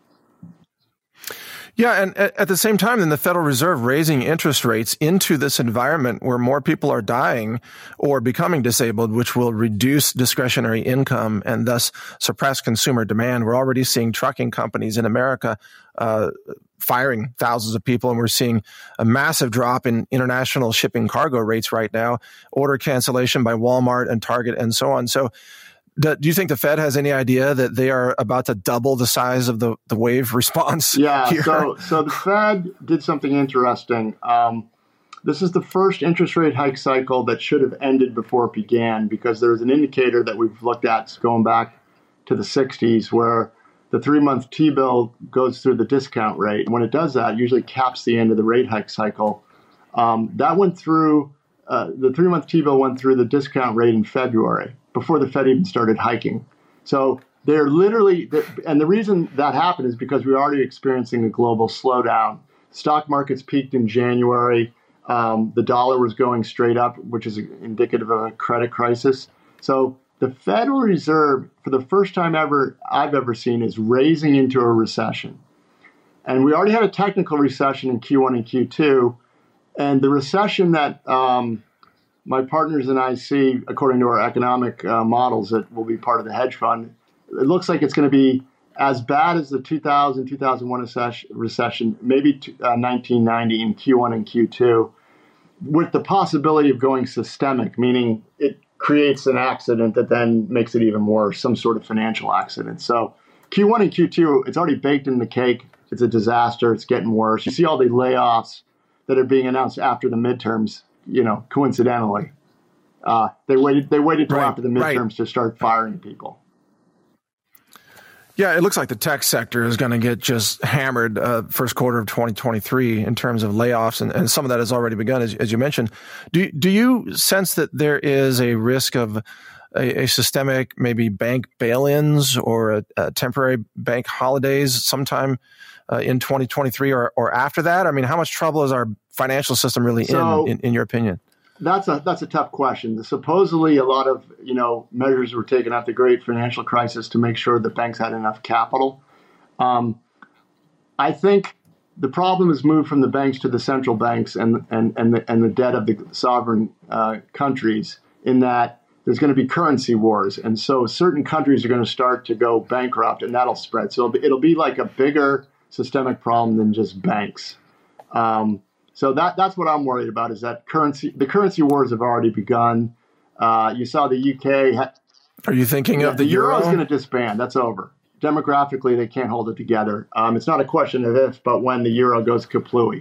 Yeah, and at the same time, then the Federal Reserve raising interest rates into this environment where more people are dying or becoming disabled, which will reduce discretionary income and thus suppress consumer demand. We're already seeing trucking companies in America uh, firing thousands of people, and we're seeing a massive drop in international shipping cargo rates right now, order cancellation by Walmart and Target and so on. So do you think the Fed has any idea that they are about to double the size of the, the wave response? Yeah, here? so so the Fed did something interesting. Um, this is the first interest rate hike cycle that should have ended before it began, because there's an indicator that we've looked at going back to the sixties where the three-month T-bill goes through the discount rate. When it does that, it usually caps the end of the rate hike cycle. Um, that went through, uh, the three-month T-bill went through the discount rate in February, before the Fed even started hiking. So they're literally, and the reason that happened is because we were already experiencing a global slowdown. Stock markets peaked in January. Um, the dollar was going straight up, which is indicative of a credit crisis. So the Federal Reserve, for the first time ever I've ever seen, is raising into a recession. And we already had a technical recession in Q one and Q two. And the recession that um, my partners and I see, according to our economic uh, models that will be part of the hedge fund, it looks like it's going to be as bad as the two thousand, two thousand one recession, maybe uh, nineteen ninety in Q one and Q two, with the possibility of going systemic, meaning it creates an accident that then makes it even worse, some sort of financial accident. So Q one and Q two, it's already baked in the cake. It's a disaster. It's getting worse. You see all the layoffs that are being announced after the midterms. You know, coincidentally, uh, they waited. They waited till right, after the midterms right. to start firing people. Yeah, it looks like the tech sector is going to get just hammered uh, first quarter of twenty twenty-three in terms of layoffs, and, and some of that has already begun, as, as you mentioned. Do do you sense that there is a risk of a, a systemic, maybe bank bail-ins or a, a temporary bank holidays sometime uh, in twenty twenty-three or, or after that? I mean, how much trouble is our financial system really so, in, in, in your opinion? That's a that's a tough question. Supposedly, a lot of you know measures were taken after the great financial crisis to make sure that banks had enough capital. Um, I think the problem has moved from the banks to the central banks and and and the, and the debt of the sovereign uh, countries. In that there's going to be currency wars, and so certain countries are going to start to go bankrupt, and that'll spread. So it'll be, it'll be like a bigger systemic problem than just banks. Um, So that that's what I'm worried about, is that currency, the currency wars have already begun. Uh, you saw the U K. Ha- Are you thinking yeah, of the, the euro? euro? is going to disband. That's over. Demographically, they can't hold it together. Um, it's not a question of if, but when the euro goes kaplooey.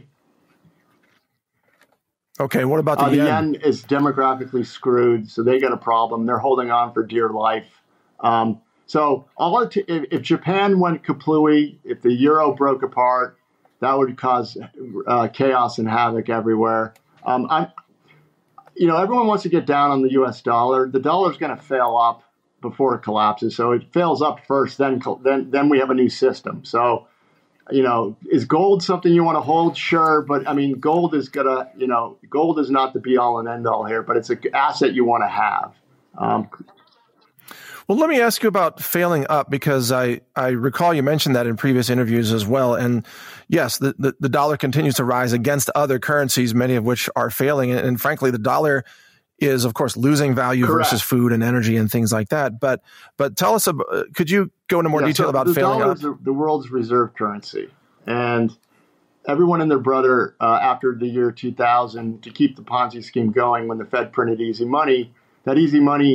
Okay, what about the uh, the yen? yen is demographically screwed, so they got a problem. They're holding on for dear life. Um, so all it, if, if Japan went kaplooey, if the euro broke apart, that would cause uh, chaos and havoc everywhere. Um, I'm, you know, everyone wants to get down on the U S dollar. The dollar is going to fail up before it collapses. So it fails up first, then then then we have a new system. So, you know, is gold something you want to hold? Sure, but I mean, gold is gonna, you know, gold is not the be all and end all here, but it's an asset you want to have. Um, Well, let me ask you about failing up, because I, I recall you mentioned that in previous interviews as well. And yes, the, the, the dollar continues to rise against other currencies, many of which are failing. And, and frankly, the dollar is, of course, losing value Correct. versus food and energy and things like that. But but tell us, about, could you go into more yeah, detail so about the failing dollar up? is the, the world's reserve currency. And everyone and their brother, uh, after the year two thousand, to keep the Ponzi scheme going when the Fed printed easy money, that easy money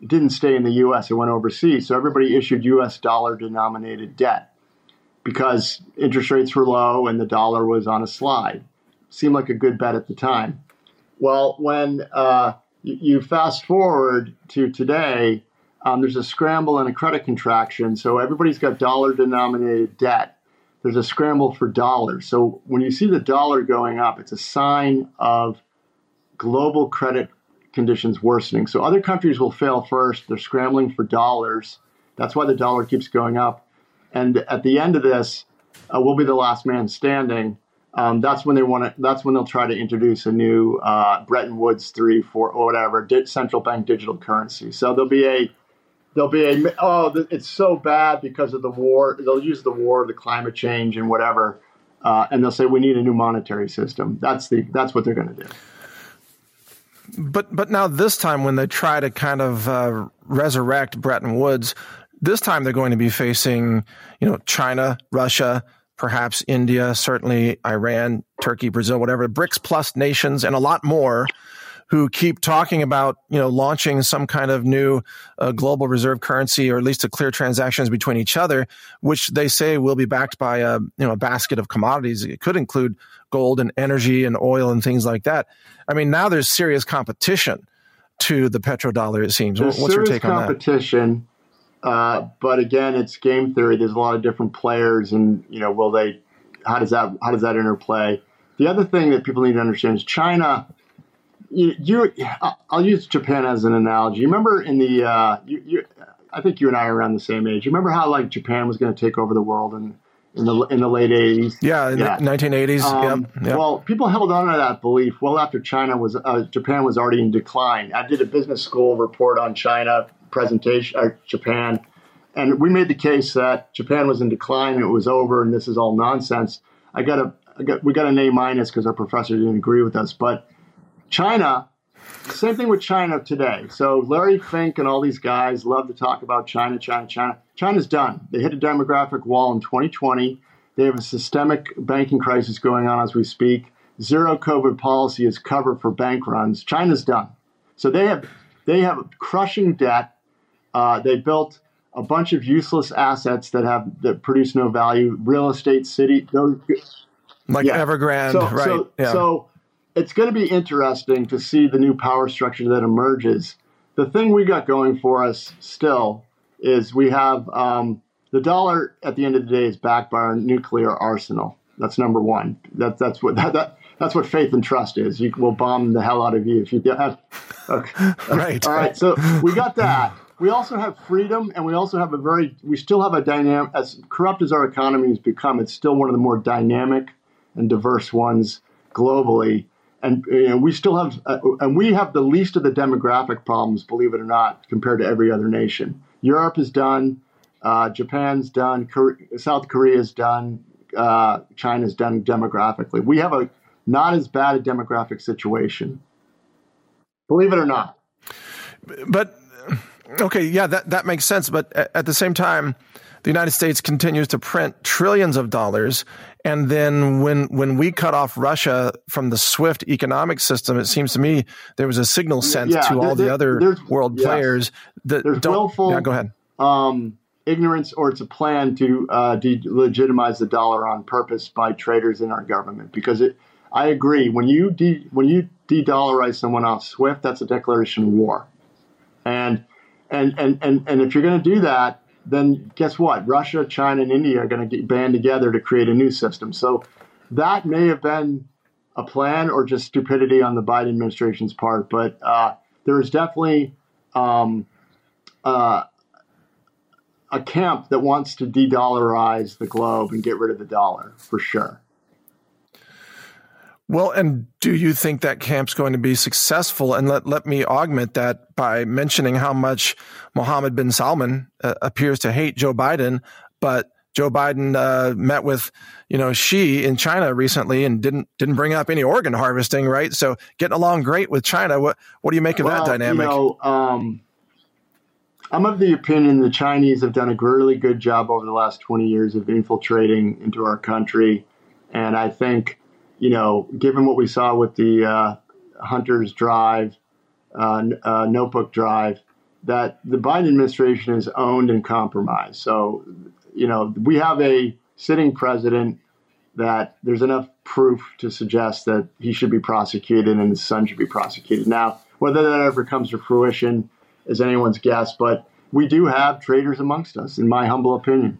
it didn't stay in the U S. It went overseas. So everybody issued U S dollar denominated debt because interest rates were low and the dollar was on a slide. Seemed like a good bet at the time. Well, when uh, you, you fast forward to today, um, there's a scramble and a credit contraction. So everybody's got dollar denominated debt. There's a scramble for dollars. So when you see the dollar going up, it's a sign of global credit conditions worsening. So other countries will fail first. They're scrambling for dollars. That's why the dollar keeps going up. And at the end of this, uh, we'll be the last man standing. Um, that's when they want to. That's when they'll try to introduce a new uh, Bretton Woods three, four, or whatever di- central bank digital currency. So there'll be a, there'll be a. Oh, it's so bad because of the war. They'll use the war, the climate change, and whatever, uh, and they'll say we need a new monetary system. That's the. That's what they're going to do. But but now this time when they try to kind of uh, resurrect Bretton Woods, this time they're going to be facing, you know, China, Russia, perhaps India, certainly Iran, Turkey, Brazil, whatever, BRICS plus nations, and a lot more who keep talking about, you know, launching some kind of new uh, global reserve currency, or at least to clear transactions between each other, which they say will be backed by a, you know, a basket of commodities. It could include gold and energy and oil and things like that. I mean, now there's serious competition to the petrodollar, it seems. There's What's your take on that? competition. Uh, but again, it's game theory. There's a lot of different players, and you know, will they? How does that? How does that interplay? The other thing that people need to understand is China. You, you I'll use Japan as an analogy. You remember in the? Uh, you, you, I think you and I are around the same age. You remember how like Japan was going to take over the world in in the in the late eighties? Yeah, in yeah. the nineteen eighties. Um, yep, yep. Well, people held on to that belief well after China was uh, Japan was already in decline. I did a business school report on China. Presentation, uh, Japan, and we made the case that Japan was in decline and it was over, and this is all nonsense. I got a, I got, we got an A minus because our professor didn't agree with us. But China, same thing with China today. So Larry Fink and all these guys love to talk about China, China, China. China's done. They hit a demographic wall in twenty twenty. They have a systemic banking crisis going on as we speak. Zero COVID policy is cover for bank runs. China's done. So they have they have crushing debt. Uh, they built a bunch of useless assets that have that produce no value. Real estate, city, those, like yeah. Evergrande, so, right? So, yeah. so it's going to be interesting to see the new power structure that emerges. The thing we got going for us still is we have um, the dollar. At the end of the day, is backed by our nuclear arsenal. That's number one. That, that's what that, that that's what faith and trust is. You will bomb the hell out of you if you have. Okay. Right. All right. So we got that. We also have freedom, and we also have a very, we still have a dynamic, as corrupt as our economy has become, it's still one of the more dynamic and diverse ones globally. And you know, we still have, uh, and we have the least of the demographic problems, believe it or not, compared to every other nation. Europe is done, uh, Japan's done, Korea, South Korea's done, uh, China's done demographically. We have a not as bad a demographic situation, believe it or not. But okay, yeah, that, that makes sense. But at the same time, the United States continues to print trillions of dollars. And then when when we cut off Russia from the SWIFT economic system, it seems to me there was a signal sent yeah, to all there, the other world yes. players that there's don't. Willful, yeah, go ahead. Um, ignorance, or it's a plan to uh, delegitimize the dollar on purpose by traders in our government. Because it, I agree, when you de, when you de-dollarize someone off SWIFT, that's a declaration of war. And And, and, and, and if you're going to do that, then guess what? Russia, China, and India are going to get band together to create a new system. So that may have been a plan or just stupidity on the Biden administration's part. But uh, there is definitely um, uh, a camp that wants to de-dollarize the globe and get rid of the dollar, for sure. Well, and do you think that camp's going to be successful? And let, let me augment that by mentioning how much Mohammed bin Salman uh, appears to hate Joe Biden, but Joe Biden uh, met with, you know, Xi in China recently and didn't didn't bring up any organ harvesting, right? So getting along great with China. What what do you make of well, that dynamic? You know, um, I'm of the opinion the Chinese have done a really good job over the last twenty years of infiltrating into our country, and I think, you know, given what we saw with the uh, Hunter's Drive, uh, uh, Notebook Drive, that the Biden administration is owned and compromised. So, you know, we have a sitting president that there's enough proof to suggest that he should be prosecuted and his son should be prosecuted. Now, whether that ever comes to fruition is anyone's guess, but we do have traitors amongst us, in my humble opinion.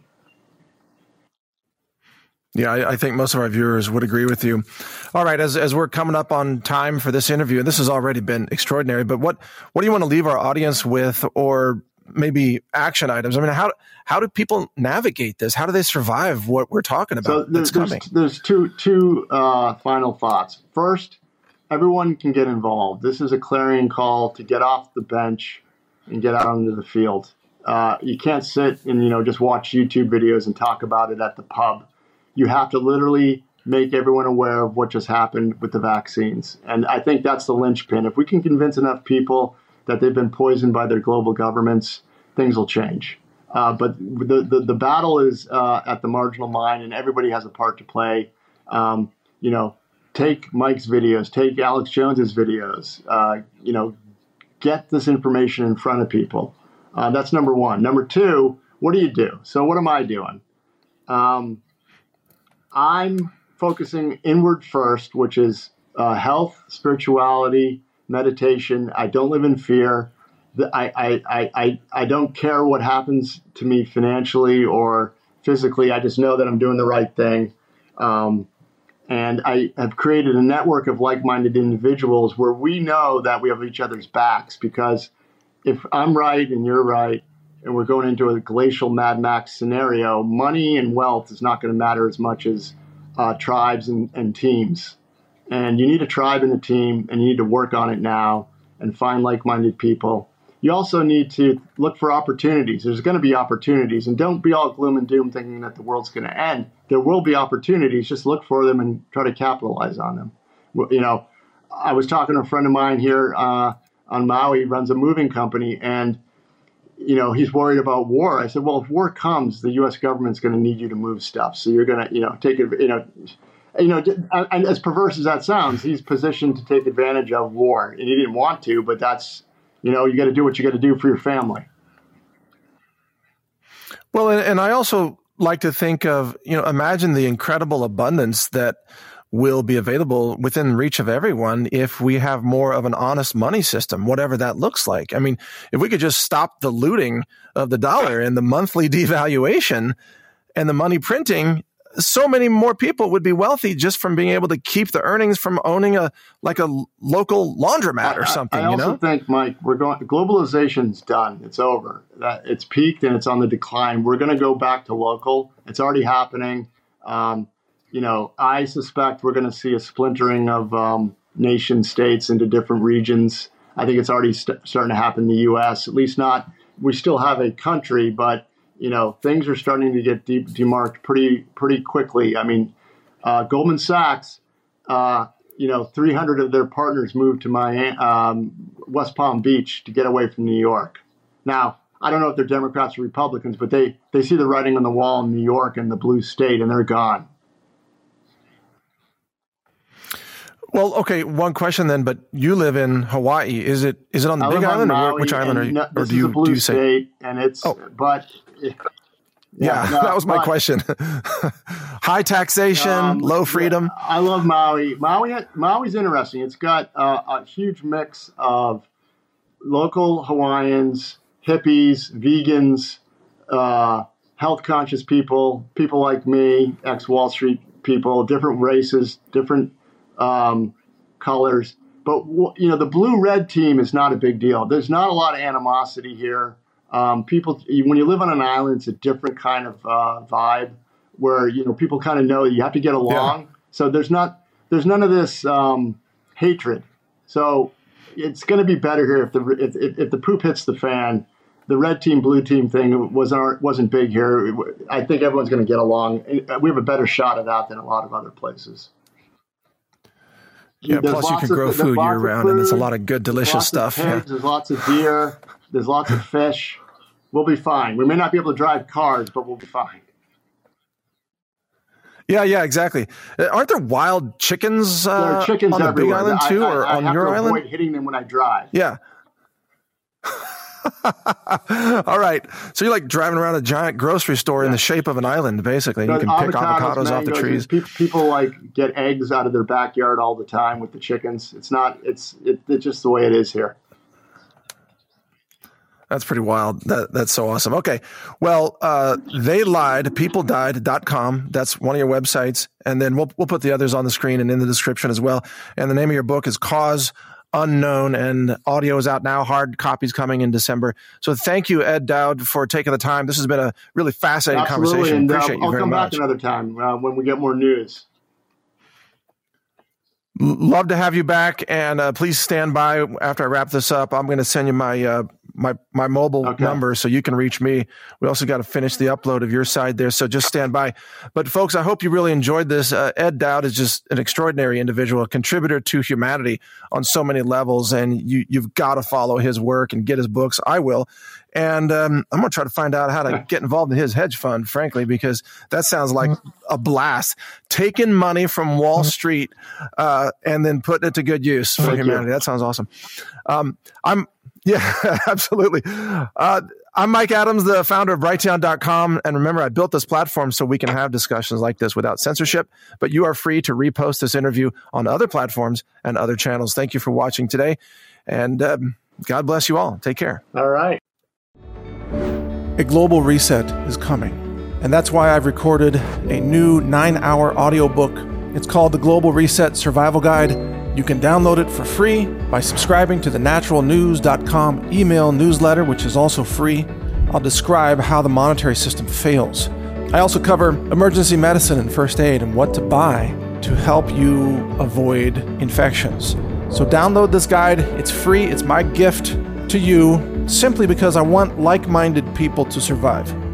Yeah, I, I think most of our viewers would agree with you. All right, as as we're coming up on time for this interview, and this has already been extraordinary, but what, what do you want to leave our audience with, or maybe action items? I mean, how how do people navigate this? How do they survive what we're talking about So there's, that's coming? There's, there's two, two uh, final thoughts. First, everyone can get involved. This is a clarion call to get off the bench and get out onto the field. Uh, you can't sit and, you know, just watch YouTube videos and talk about it at the pub. You have to literally make everyone aware of what just happened with the vaccines. And I think that's the linchpin. If we can convince enough people that they've been poisoned by their global governments, things will change. Uh, but the, the, the battle is uh, at the marginal mind, and everybody has a part to play. Um, you know, take Mike's videos, take Alex Jones's videos, uh, you know, get this information in front of people. Uh, that's number one. Number two, what do you do? So what am I doing? Um, I'm focusing inward first, which is uh, health, spirituality, meditation. I don't live in fear. I, I, I, I, I don't care what happens to me financially or physically. I just know that I'm doing the right thing. Um, and I have created a network of like-minded individuals where we know that we have each other's backs, because if I'm right and you're right, and we're going into a glacial Mad Max scenario, money and wealth is not going to matter as much as uh, tribes and, and teams. And you need a tribe and a team, and you need to work on it now and find like-minded people. You also need to look for opportunities. There's going to be opportunities, and don't be all gloom and doom thinking that the world's going to end. There will be opportunities. Just look for them and try to capitalize on them. You know, I was talking to a friend of mine here uh, on Maui, runs a moving company, and you know, he's worried about war. I said, well, if war comes, the U S government's going to need you to move stuff. So you're going to, you know, take it, you know, you know, and as perverse as that sounds, he's positioned to take advantage of war, and he didn't want to, but that's, you know, you got to do what you got to do for your family. Well, and, and I also like to think of, you know, imagine the incredible abundance that will be available within reach of everyone if we have more of an honest money system, whatever that looks like. I mean, if we could just stop the looting of the dollar and the monthly devaluation and the money printing, so many more people would be wealthy just from being able to keep the earnings from owning a like a local laundromat or something. I, I also you know? think, Mike, we're going. Globalization's done. It's over. That it's peaked and it's on the decline. We're going to go back to local. It's already happening. Um, you know, I suspect we're going to see a splintering of um, nation states into different regions. I think it's already st- starting to happen in the U S. At least not. We still have a country, but you know, things are starting to get de- demarked pretty pretty quickly. I mean, uh, Goldman Sachs, uh, you know, three hundred of their partners moved to Miami, um, West Palm Beach to get away from New York. Now, I don't know if they're Democrats or Republicans, but they, they see the writing on the wall in New York and the blue state, and they're gone. Well, okay, one question then, but you live in Hawaii. Is it is it on the I Big Island, on Maui, or which island are you? No, or this do you is a blue do you say? state, and it's Oh. but yeah, Yeah, no, that was my but, question. High taxation, um, low freedom. I love Maui. Maui Maui's interesting. It's got uh, a huge mix of local Hawaiians, hippies, vegans, uh, health conscious people, people like me, ex Wall Street people, different races, different um, colors. But, you know, the blue-red team is not a big deal. There's not a lot of animosity here. Um, people, when you live on an island, it's a different kind of uh, vibe where, you know, people kind of know that you have to get along. Yeah. So there's not, there's none of this um, hatred. So it's going to be better here if the if, if, if the poop hits the fan. The red team, blue team thing wasn't wasn't big here. I think everyone's going to get along. We have a better shot at that than a lot of other places. Yeah, there's plus you can of, grow food year round, food, and it's a lot of good, delicious stuff. Pigs, yeah. There's lots of deer. There's lots of fish. We'll be fine. We may not be able to drive cars, but we'll be fine. Yeah, yeah, exactly. Aren't there wild chickens, uh, there are chickens on the everywhere. Big Island too, I, I, or I on have your to island? Avoid hitting them when I drive. Yeah. All right. So you're like driving around a giant grocery store yeah. in the shape of an island, basically. You can pick avocados, avocados off the trees. People, people like get eggs out of their backyard all the time with the chickens. It's not, it's, it, it's just the way it is here. That's pretty wild. That, that's so awesome. Okay. Well, uh, they lied, people died dot com. That's one of your websites. And then we'll, we'll put the others on the screen and in the description as well. And the name of your book is Cause Unknown, and audio is out now. Hard copies coming in December. So thank you, Ed Dowd, for taking the time. This has been a really fascinating Absolutely. conversation. And, uh, Appreciate you I'll very come much. back another time uh, when we get more news. Love to have you back, and uh, please stand by after I wrap this up. I'm going to send you my uh, my my mobile okay. number so you can reach me. We also got to finish the upload of your side there, so just stand by. But folks, I hope you really enjoyed this. Uh, Ed Dowd is just an extraordinary individual, a contributor to humanity on so many levels, and you you've got to follow his work and get his books. I will. And um, I'm going to try to find out how to get involved in his hedge fund, frankly, because that sounds like a blast. Taking money from Wall Street uh, and then putting it to good use for Thank humanity. You. That sounds awesome. Um, I'm, yeah, absolutely. Uh, I'm Mike Adams, the founder of Brighteon dot com. And remember, I built this platform so we can have discussions like this without censorship. But you are free to repost this interview on other platforms and other channels. Thank you for watching today. And um, God bless you all. Take care. All right. A global reset is coming, and that's why I've recorded a new nine-hour audiobook. It's called The Global Reset Survival Guide. You can download it for free by subscribing to the natural news dot com email newsletter, which is also free. I'll describe how the monetary system fails. I also cover emergency medicine and first aid and what to buy to help you avoid infections. So download this guide. It's free. It's my gift to you, simply because I want like-minded people to survive.